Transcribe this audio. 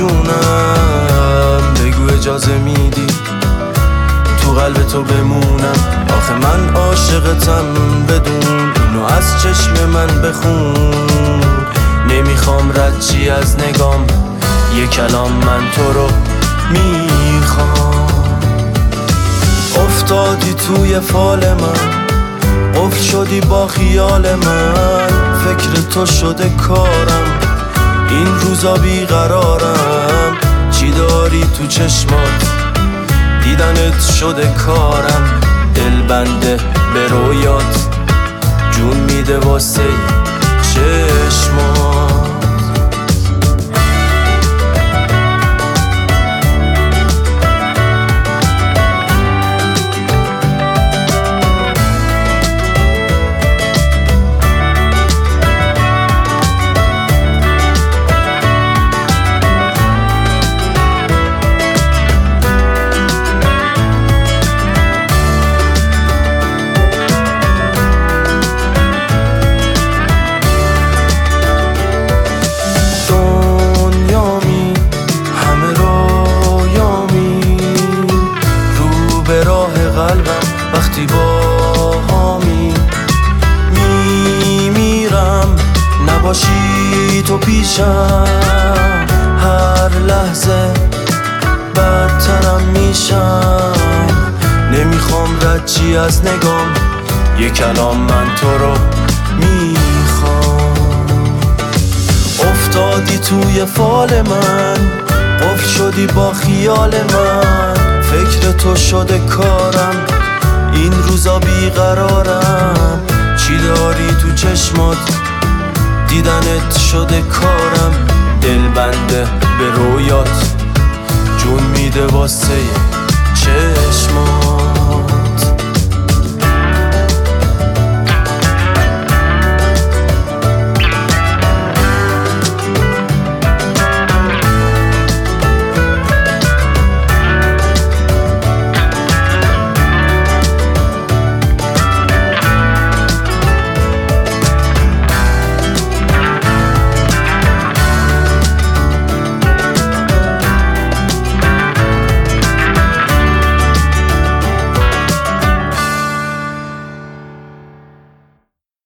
جونم، بگو اجازه میدی تو قلب تو بمونم. آخه من عاشقتم بدون، اینو از چشم من بخون. نمیخوام ردچی از نگام، یه کلام من تو رو میخوام. افتادی توی فال من، قفل شدی با خیال من. فکر تو شده کارم، این روزا بیقرارم. چی داری تو چشمات، دیدنت شده کارم. دل بنده به رویات، جون میده واسه چشمات. وقتی با هامی میمیرم، نباشی تو پیشم. هر لحظه بدترم میشم. نمیخوام ردچی از نگام، یه کلام من تو رو میخوام. افتادی توی فال من، قفل شدی با خیال من. فکر تو شده کارم، این روزا بیقرارم. چی داری تو چشمات، دیدنت شده کارم. دل بنده به رویات، جون میده واسه چشمات.